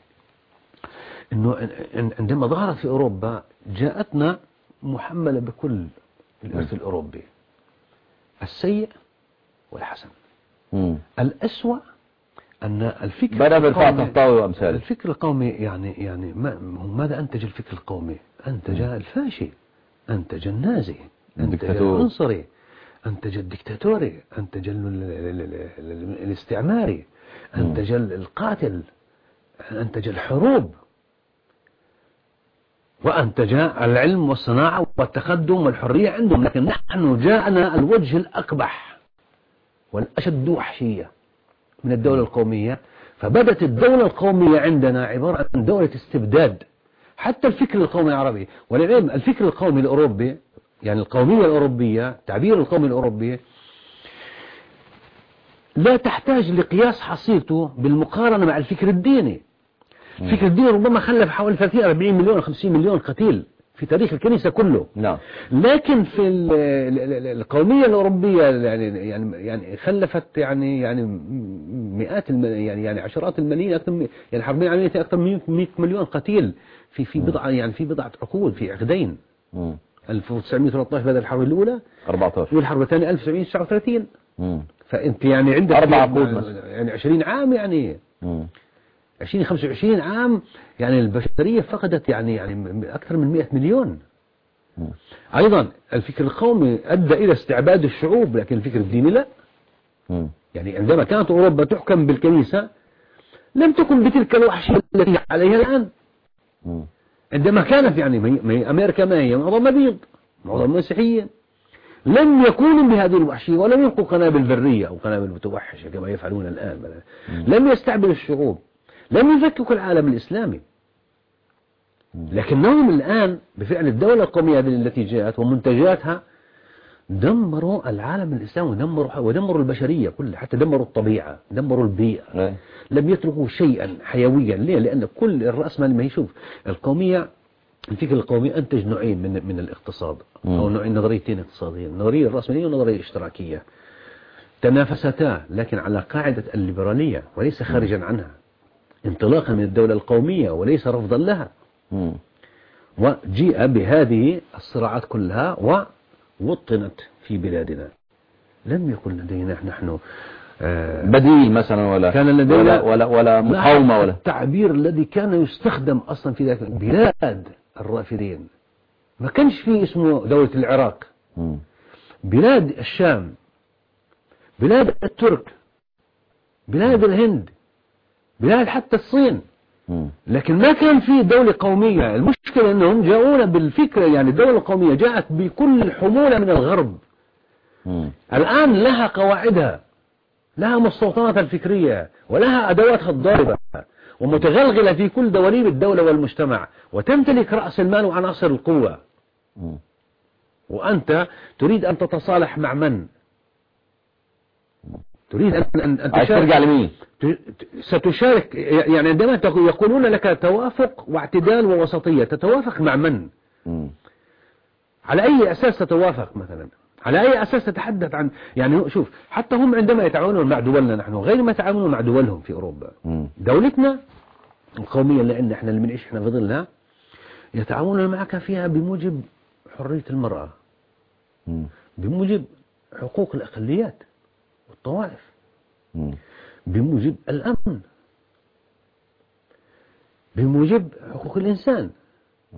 إنه عندما ظهرت في أوروبا جاءتنا محملة بكل الإرث الأوروبي، السيء والحسن. الأسوأ أن الفكر بدأ بالفعل تحتوي وأمثاله. الفكر القومي يعني يعني ما ماذا أنتج الفكر القومي؟ أنتج الفاشي، أنتج النازي، أنتج العنصري، أنتج الدكتاتوري، أنتج الاستعماري، أنتج القاتل، أنتج الحروب، وأنتج العلم والصناعة والتقدم والحرية عندهم. لكن نحن جاءنا الوجه الأقبح والأشد وحشية من الدولة القومية، فبدت الدولة القومية عندنا عبارة عن دولة استبداد. حتى الفكر القومي العربي والعلم، الفكر القومي الأوروبي يعني القومية الأوروبية، تعبير القومي الأوروبي لا تحتاج لقياس حصيلته بالمقارنة مع الفكر الديني. الفكر الديني ربما خلف حوالي ثلاثين أربعين مليون خمسين مليون قتيل في تاريخ الكنيسة كله. نعم. لكن في القومية الأوروبية يعني يعني يعني خلفت يعني يعني مئات يعني يعني عشرات الملايين، أكثر من يعني حربين عالمية أكثر من مئة مليون قتيل في في بضعة يعني في بضعة عقود، في عقدين. ألف وتسعمئة وثلاثة عشر بدأ الحرب الأولى أربعة عشر والحرب الثانية ألف وتسعمئة وتسعة وثلاثين. فأنت يعني عندك أربع عقود يعني عشرين عام يعني مم. عشرين خمسة وعشرين عام يعني البشرية فقدت يعني يعني أكثر من مئة مليون. م. أيضا الفكر القومي أدى إلى استعباد الشعوب، لكن الفكر الديني لا. م. يعني عندما كانت أوروبا تحكم بالكنيسة لم تكن بتلك الوحشية التي عليها الآن. م. عندما كانت يعني مي أمريكا ما هي معظم بيض، معظم مسيحيين، لم يكونوا بهذه الوحشية ولم يلقوا قنابل ذرية أو قنابل متوحشة كما يفعلون الآن. م. لم يستعبدوا الشعوب، لم يفككوا العالم الإسلامي، لكنهم الآن بفعل الدولة القومية التي جاءت ومنتجاتها دمروا العالم الإسلامي ودمروا ودمروا البشرية كلها، حتى دمروا الطبيعة، دمروا البيئة. لم يتركوا شيئا حيويا. ليه؟ لأن كل الرأسمالي ما يشوف القومية، الفكر القومي أنتج نوعين من من الاقتصاد أو نوعين نظريتين اقتصادية، النظرية الرأسمالية والنظرية الاشتراكية، تنافستا لكن على قاعدة الليبرالية وليس خارجا عنها، انطلاقا من الدولة القومية وليس رفضا لها. م. وجيء بهذه الصراعات كلها ووطنت في بلادنا. لم يكن لدينا نحن آه بديل مثلا ولا كان لدينا ولا ولا, ولا مقاومة ولا التعبير الذي كان يستخدم أصلا في ذلك بلاد الرافدين ما كانش فيه اسمه دولة العراق، م. بلاد الشام، بلاد الترك، بلاد الهند، بلاد حتى الصين، م. لكن ما كان في دولة قومية. المشكلة أنهم جاءونا بالفكرة، يعني الدولة القومية جاءت بكل الحمولة من الغرب. م. الآن لها قواعدها، لها مستوطناتها الفكرية، ولها أدواتها الضاربة، ومتغلغلة في كل دواليب الدولة والمجتمع، وتمتلك رأس المال وعناصر القوة. م. وأنت تريد أن تتصالح مع من؟ تريد أن, أن, أن عايز ترجع لمين؟ ستشارك، يعني عندما يقولون لك توافق واعتدال ووسطية، تتوافق مع من؟ م. على أي أساس تتوافق مثلا؟ على أي أساس تتحدث عن، يعني شوف، حتى هم عندما يتعاملون مع دولنا نحن غير ما يتعاملون مع دولهم في أوروبا. م. دولتنا القومية اللي احنا اللي بنعيش احنا في ظلها يتعاملون معك فيها بموجب حرية المرأة، م. بموجب حقوق الأقليات والطوائف، م. بموجب الأمن، بموجب حقوق الإنسان، م.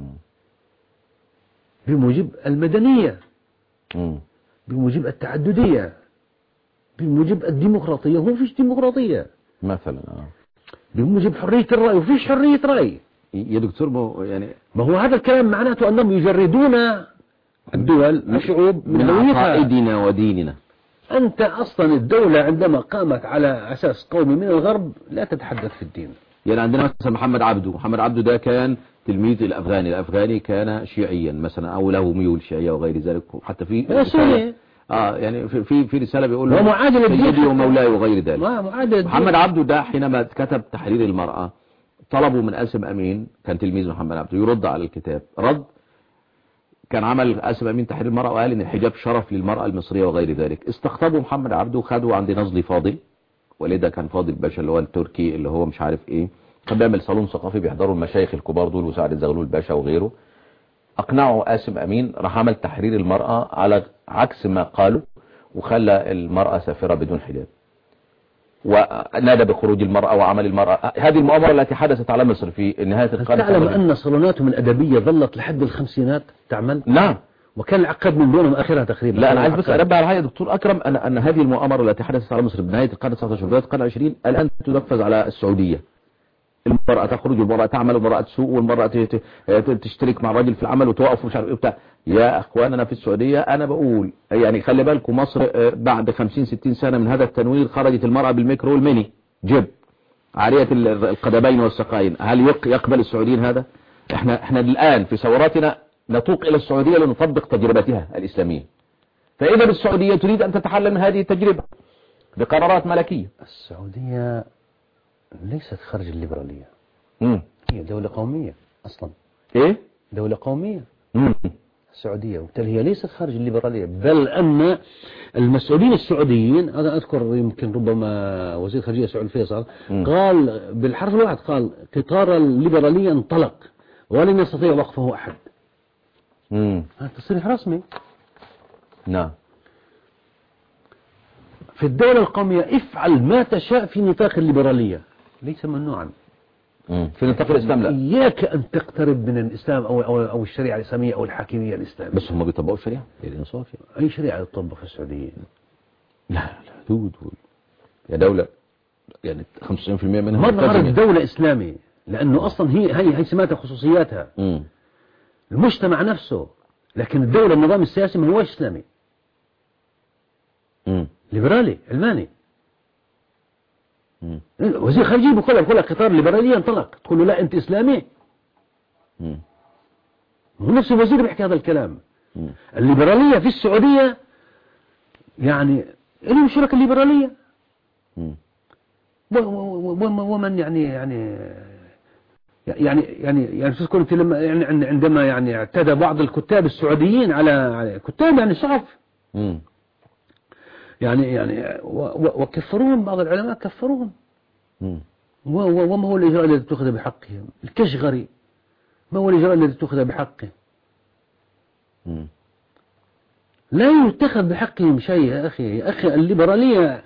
بموجب المدنية، م. بموجب التعددية، بموجب الديمقراطية. وما فيش ديمقراطية مثلا اه بموجب حرية الرأي، وفيش حرية رأي. يا دكتور ما يعني ما هو هذا الكلام معناته أنهم يجردون الدول الشعوب من من هويتها. عقائدنا وديننا. أنت أصلا الدولة عندما قامت على أساس قومي من الغرب لا تتحدث في الدين. يعني عندنا مثلا محمد عبده، محمد عبده ده كان تلميذ الأفغاني، الأفغاني كان شيعيا مثلا أو له ميول شيعية وغير ذلك، حتى في رسالة اه يعني في في, في رسالة بيقول هو معادل الدين سيدي ومولاي وغير ذلك. معادل محمد عبده ده حينما كتب تحرير المرأة طلبوا من قاسم أمين، كان تلميذ محمد عبده، يرد على الكتاب. رد، كان عمل قاسم أمين تحرير المرأة وقال إن الحجاب شرف للمرأة المصرية وغير ذلك. استقطبوا محمد عبده وخدوا عند نزلي فاضل، والده كان فاضل باشا اللي هو التركي اللي هو مش عارف ايه، كان بيعمل صالون ثقافي بيحضروا المشايخ الكبار دول وسعد الزغلول باشا وغيره. اقنعوا قاسم امين، راح عمل تحرير المرأة على عكس ما قالوا، وخلى المرأة سافرة بدون حجاب، ونادى بخروج المرأة وعمل المرأة. هذه المؤامرة التي حدثت على مصر في نهاية القرن. تعلم أن صالوناتهم الأدبية ظلت لحد الخمسينات تعمل؟ نعم. وكان العقد من دونهم آخرها تقريبا. لا أنا عايز بس أنبه على حاجة يا دكتور أكرم، أن أن هذه المؤامرة التي حدثت على مصر بنهاية القرن التاسع عشر وبداية القرن العشرين الآن تنفذ على السعودية. المرأة تخرج والمرأة تعمل والمرأة تسوق والمرأة تشترك مع الرجل في العمل وتوقف ومش عارف ايه بتاع. يا اخواننا في السعودية انا بقول يعني خلي بالكم، مصر بعد خمسين ستين سنة من هذا التنوير خرجت المرأة بالميكرو والميني جيب عارية القدمين والساقين. هل يقبل السعوديين هذا؟ احنا احنا الآن في ثوراتنا نطوق الى السعودية لنطبق تجربتها الإسلامية. فإذا السعودية تريد أن تتحلل من هذه التجربة بقرارات ملكية. السعودية ليست خارج الليبرالية. مم. هي دولة قومية أصلا. إيه؟ دولة قومية. مم. السعودية، وبالتالي هي ليست خارج الليبرالية، بل أن المسؤولين السعوديين، أنا أذكر يمكن ربما وزير خارجية سعود فيصل مم. قال بالحرف الواحد، قال قطار الليبرالية انطلق ولن يستطيع وقفه أحد. مم. هذا تصريح رسمي. نعم. في الدولة القومية افعل ما تشاء في نطاق الليبرالية، ليس ممنوعا. في نطاق الإسلام لا. إياك أن تقترب من الإسلام أو أو أو الشريعة الإسلامية أو الحاكمية الإسلامية. بس هم بيطبقوا الشريعة الإنصاف يعني. أي شريعة تطبق في السعودية؟ لا لا حدود يا دولة يعني خمسة وتسعين بالمئة منها مظهر الدولة إسلامي، لأنه أصلا هي هي هي سماتها خصوصياتها. مم. المجتمع نفسه، لكن الدولة النظام السياسي ما هو إسلامي. مم. ليبرالي علماني. مم. وزير خارجية بيقول لك بيقول لك قطار الليبرالية انطلق، تقول له لا أنت إسلامي. مم. هو نفس الوزير بيحكي هذا الكلام. مم. الليبرالية في السعودية يعني إلهم شركة الليبرالية. مم. ومن يعني يعني يعني يعني يعني تذكر انت لما يعني عندما يعني اعتدى بعض الكتاب السعوديين على على كتاب يعني صحف. مم. يعني يعني وكفروهم، بعض العلماء كفروهم. مم. وما هو الإجراء الذي اتخذ بحقهم؟ الكشغري ما هو الإجراء الذي اتخذ بحقه؟ مم. لا يتخذ بحقهم شيء يا أخي. يا أخي الليبرالية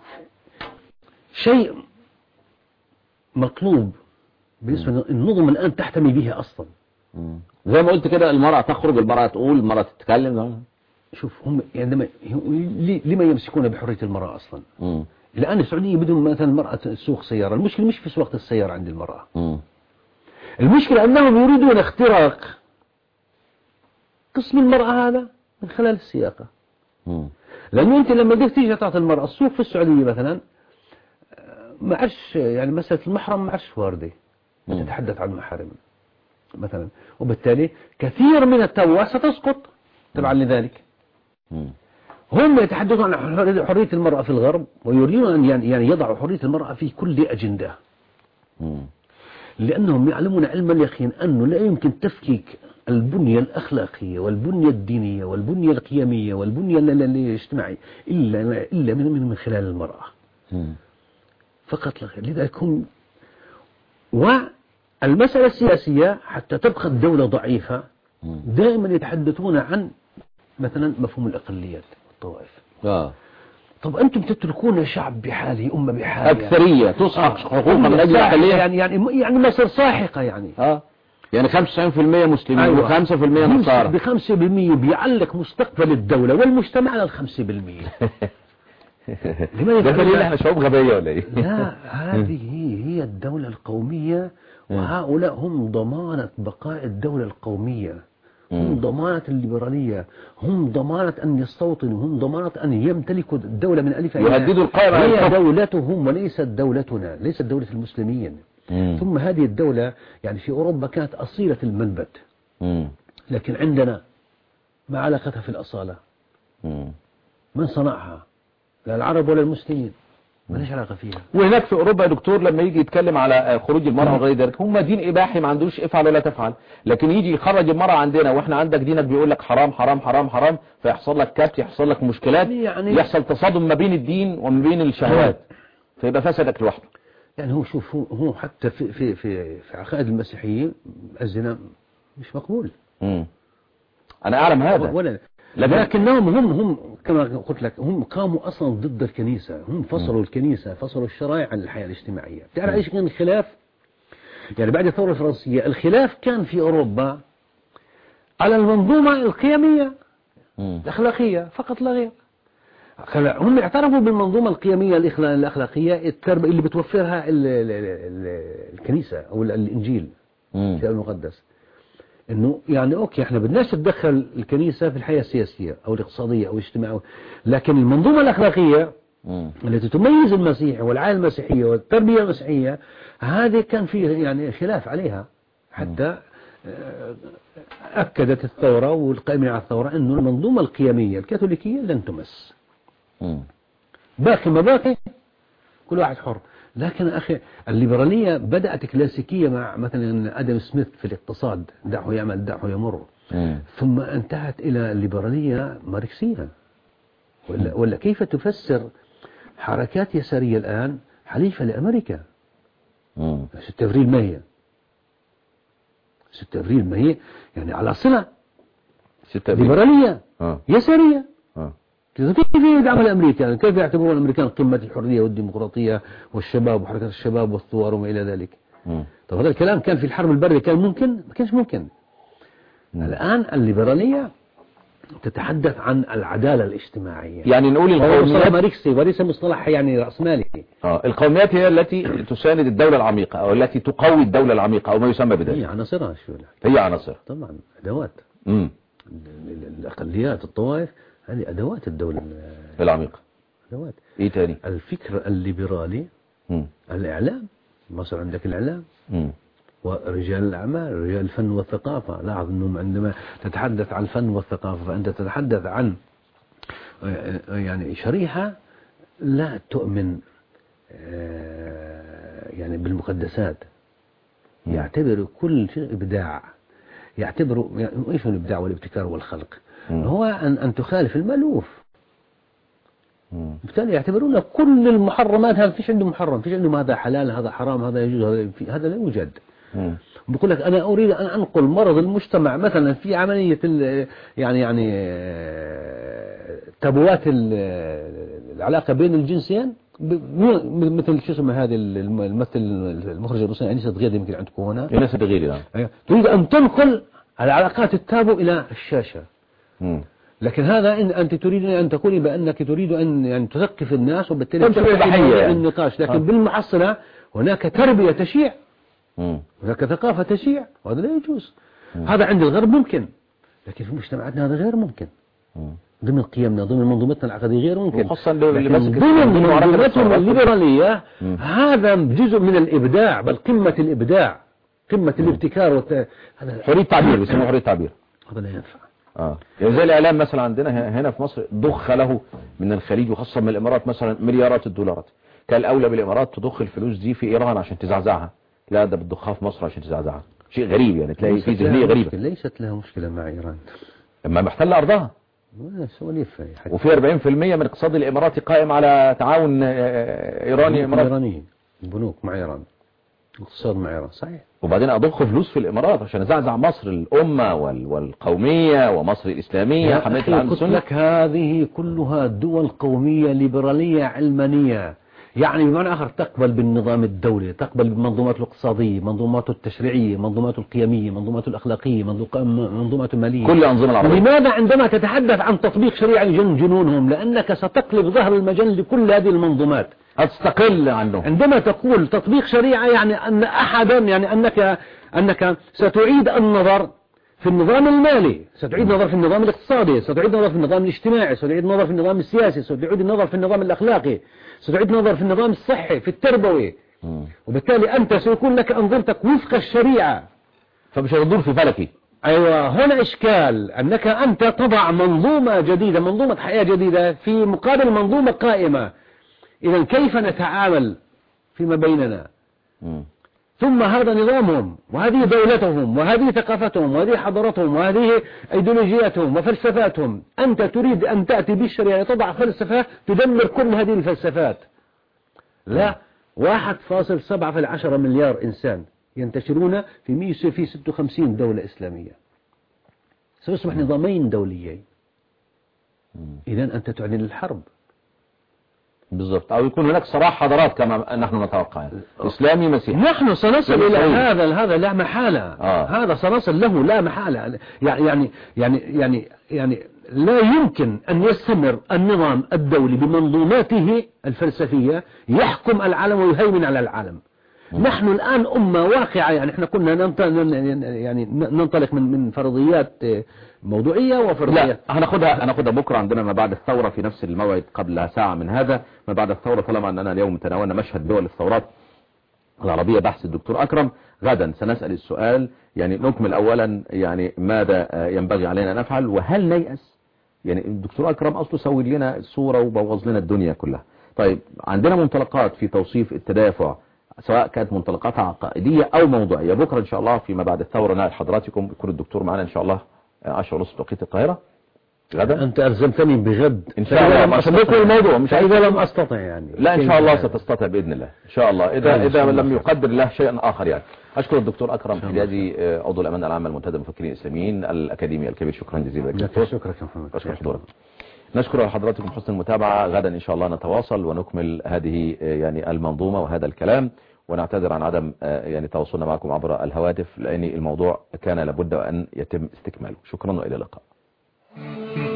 شيء مطلوب بالنسبة النظم الآن تحتمي به أصلا. مم. زي ما قلت كده، المرأة تخرج، المرأة تقول، المرأة تتكلم. شوف هم يعني لما يمسكون بحرية المرأة أصلا؟ مم. الآن السعودية بدون مثلا المرأة تسوق سيارة، المشكلة مش في سواقة السيارة عند المرأة. مم. المشكلة أنهم يريدون اختراق قسم المرأة هذا من خلال السياقة. مم. لأنه أنت لما بدك تيجي تعطي المرأة السوق في السعودية مثلا، ما عادش يعني مسألة المحرم ما عادش واردة تتحدث عن المحارم مثلا، وبالتالي كثير من التوع ستسقط تبعا لذلك. مم. هم يتحدثون عن حرية المرأة في الغرب، ويريدون أن يعني يضعوا حرية المرأة في كل أجندة. مم. لأنهم يعلمون علم اليقين أنه لا يمكن تفكيك البنية الأخلاقية والبنية الدينية والبنية القيمية والبنية الاجتماعية إلا إلا من من خلال المرأة. مم. فقط لا غير. لذلك هم والمسألة السياسية حتى تبقى الدولة ضعيفة دائما يتحدثون عن مثلا مفهوم الأقليات والطوائف. آه. طب أنتم تتركون شعب بحاله، أمة بحالها، أكثرية تسحق حقوقا من أجل يعني الأقلية، يعني يعني يعني مصر ساحقة يعني. اه يعني خمسة وتسعين بالمئة مسلمين أيوة. وخمسة بالمئة نصارى. بخمسة بالمئة بيعلق مستقبل الدولة والمجتمع على الخمسة بالمئة. ده دليل احنا شعوب غبية ولا ايه؟ لا، هذه هي الدولة القومية، وهؤلاء هم ضمانة بقاء الدولة القومية، هم ضمانة الليبرالية، هم ضمانة أن يستوطنوا، هم ضمانة أن يمتلكوا الدولة من ألفها. يهددوا القائمة. هي دولتهم وليست دولتنا، ليست دولة المسلمين. مم. ثم هذه الدولة يعني في أوروبا كانت أصيلة المنبت، مم. لكن عندنا ما علاقتها في الأصالة؟ مم. من صنعها؟ لا العرب ولا المسلمين، ما ليش علاقة فيها. وهناك في اوروبا يا دكتور لما يجي يتكلم على خروج المرأة وغير ذلك، هم دين اباحي ما عندوش افعل ولا تفعل، لكن يجي يخرج المرأة عندنا واحنا عندك دينك بيقول لك حرام حرام حرام حرام، فيحصل لك كبت، يحصل لك مشكلات، يعني يحصل تصادم ما بين الدين وما بين الشهوات، فيبقى فسدك لوحده. يعني هو شوف هو, هو حتى في في في في عقائد المسيحيين الزنا مش مقبول. امم انا اعلم هذا، ولا لكنهم هم هم كما قلت لك هم قاموا اصلا ضد الكنيسة، هم فصلوا م. الكنيسة، فصلوا الشرائع عن الحياة الاجتماعية. تعرف ايش كان الخلاف؟ يعني بعد الثورة الفرنسية الخلاف كان في اوروبا على المنظومة القيمية م. الاخلاقية فقط لا غير. هم اعترفوا بالمنظومة القيمية الاخلاقية التربية اللي بتوفرها ال ال ال الكنيسة او الانجيل الكتاب المقدس، انه يعني اوكي احنا بدناش نتدخل الكنيسة في الحياة السياسية او الاقتصادية او الاجتماعية، لكن المنظومة الاخلاقية مم. التي تميز المسيح والعائلة المسيحية والتربية المسيحية هذه كان فيه يعني خلاف عليها، حتى اكدت الثورة والقائمين على الثورة انه المنظومة القيمية الكاثوليكية لن تمس. مم. باقي ما باقي كل واحد حر. لكن أخي الليبرالية بدأت كلاسيكية مع مثلا آدم سميث في الاقتصاد، دعه يعمل دعه يمر، مم. ثم انتهت إلى الليبرالية ماركسية. ولا, ولا كيف تفسر حركات يسارية الآن حليفة لأمريكا؟ ستة أبريل ما هي ستة أبريل ما هي يعني على صلة ليبرالية آه. يسارية آه. كيف يدعم الأمريكان؟ كيف يعتبرون الأمريكان قمة الحرية والديمقراطية والشباب وحركة الشباب والثوار وما إلى ذلك؟ طب هذا الكلام كان في الحرب الباردة كان ممكن؟ ما كانش ممكن. مم. الآن الليبرالية تتحدث عن العدالة الاجتماعية، يعني نقول القوميات ماركسي وليس مصطلح يعني رأسمالي. اه القوميات هي التي تساند الدولة العميقة أو التي تقوي الدولة العميقة أو ما يسمى بذلك. هي عناصرها شو هي عناصر طبعا أدوات. امم الأقليات الطوائف هذه أدوات الدولة العميقة. أدوات. إيه تاني؟ الفكر الليبرالي. مم. الإعلام، مصر عندك الإعلام. مم. ورجال الأعمال، رجال الفن والثقافة. لاحظ أنه عندما تتحدث عن الفن والثقافة فأنت تتحدث عن يعني شريحة لا تؤمن يعني بالمقدسات، مم. يعتبر كل شيء إبداع، يعتبر يعني إيش هو الإبداع والابتكار والخلق؟ مم. هو أن أن تخالف المألوف. بالتالي يعتبرون كل المحرمات هذا فيش عنده محرم، فيش عنده هذا حلال هذا حرام هذا يجوز هذا, هذا لا يوجد. بقول لك أنا أريد أن أنقل مرض المجتمع مثلا في عملية يعني يعني تبوات العلاقة بين الجنسين، مثل شو اسمه هذه الممثل المخرج الروسي أنيسة غير، يمكن عندكم هنا أنيسة غير، نعم. تريد أن تنقل العلاقات التابو إلى الشاشة. مم. لكن هذا إن أنت تريد أن تقولي بأنك تريد أن يعني تثقف الناس وبالتالي تفتح يعني. النقاش، لكن آه. بالمحصلة هناك تربية تشيع، مم. هناك ثقافة تشيع، وهذا لا يجوز. مم. هذا عند الغرب ممكن، لكن في مجتمعاتنا هذا غير ممكن. مم. ضمن قيمنا، ضمن منظومتنا العقدية غير ممكن، وخاصة ضمن منظومتنا الليبرالية. هذا جزء من الإبداع، بل قمة الإبداع، قمة مم. الابتكار والت... هذا حرية تعبير، بيسموه حرية تعبير. هذا لا ينفع. اه يعني زي الإعلام مثلا عندنا هنا في مصر ضخ له من الخليج وخاصة من الإمارات مثلا مليارات الدولارات، كان الأولى بالإمارات تضخ الفلوس دي في إيران عشان تزعزعها، لا ده بتضخها في مصر عشان تزعزعها. شيء غريب يعني، تلاقي في ذهنية غريبة. ليست لها مشكلة مع إيران، اما محتل أرضها، وفي أربعين بالمئة من اقتصاد الإماراتي قائم على تعاون إيراني إماراتي، البنوك مع إيران، الاقتصاد مع إيران، صحيح. وبعدين أضخ فلوس في الإمارات عشان أزعزع مصر الأمة والقومية ومصر الإسلامية، حماية العالم السني. لك هذه كلها دول قومية ليبرالية علمانية، يعني بمعنى آخر تقبل بالنظام الدولي، تقبل بالمنظومات الاقتصادية، منظوماته التشريعية، منظوماته القيمية، منظوماته الأخلاقية، منظوماته المالية، كل أنظمة العربية. لماذا عندما تتحدث عن تطبيق شريعة يجن جنونهم؟ لأنك ستقلب ظهر المجال لكل هذه المنظومات، أستقل عنه. عندما تقول تطبيق شريعة يعني أن أحدا، يعني أنك أنك ستعيد النظر في النظام المالي، ستعيد النظر في النظام الاقتصادي، ستعيد النظر في النظام الاجتماعي، ستعيد النظر في النظام السياسي، ستعيد النظر في النظام الأخلاقي، ستعيد النظر في النظام الصحي، في التربوي. وبالتالي أنت سيكون لك أنظمتك وفق الشريعة، فمش هتدور في فلكي. أيوة، هنا إشكال أنك أنت تضع منظومة جديدة، منظومة حياة جديدة في مقابل منظومة قائمة. إذا كيف نتعامل فيما بيننا؟ م. ثم هذا نظامهم، وهذه دولتهم، وهذه ثقافتهم، وهذه حضارتهم، وهذه أيديولوجياتهم وفلسفاتهم. أنت تريد أن تأتي بالشريعة تضع فلسفة تدمر كل هذه الفلسفات. لا، واحد فاصل سبعة في العشرة مليار إنسان ينتشرون في مئة في ستة وخمسين دولة إسلامية، سيصبح نظامين دوليين. إذن أنت تعلن الحرب. بالضبط، أو يكون هناك صراع حضارات كما نحن نتوقع، إسلامي مسيحي. نحن سنصل إلى هذا، هذا لا محالة. آه. هذا سنصل له لا محالة. يعني يعني يعني يعني يعني لا يمكن أن يستمر النظام الدولي بمنظوماته الفلسفية يحكم العالم ويهيمن على العالم. م. نحن الآن أمة واقعة، يعني احنا كنا يعني ننطلق من من فرضيات موضوعية وفرضيات. لا، هناخدها هناخدها بكرة عندنا ما بعد الثورة في نفس الموعد قبل ساعة من هذا، ما بعد الثورة، طالما أننا اليوم تناولنا مشهد دول الثورات العربية بحث الدكتور أكرم. غدا سنسأل السؤال، يعني نكمل أولا يعني ماذا ينبغي علينا نفعل، وهل نيأس؟ يعني الدكتور أكرم أصله سوي لنا الصورة وبوظ لنا الدنيا كلها. طيب، عندنا منطلقات في توصيف التدافع، سواء كانت منطلقات عقائدية أو موضوعية. بكرة إن شاء الله فيما بعد الثورة نعد حضراتكم، يكون الدكتور معنا إن شاء الله عشرة ونصف توقيت القاهرة غدا. أنت ألزمتني بغد إن شاء الله، ما أستطيع الموضوع، مش إذا لم أستطع يعني. لا، إن شاء الله ستستطيع بإذن الله، إن شاء الله، إذا إذا لم يقدر الله شيئا آخر يعني. أشكر الدكتور أكرم حجازي، عضو الأمانة العامة المنتدى المفكرين الإسلاميين الأكاديمي الكبير. شكرا جزيلا لك. شكرا محمد. أشكر حضورك. نشكر حضراتكم حسن المتابعة. غدا إن شاء الله نتواصل ونكمل هذه يعني المنظومة وهذا الكلام، ونعتذر عن عدم يعني تواصلنا معكم عبر الهواتف، لأن الموضوع كان لابد أن يتم استكماله. شكرا وإلى اللقاء.